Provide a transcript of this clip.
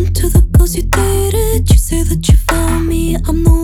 To the girls you dated, you say that you found me. I'm the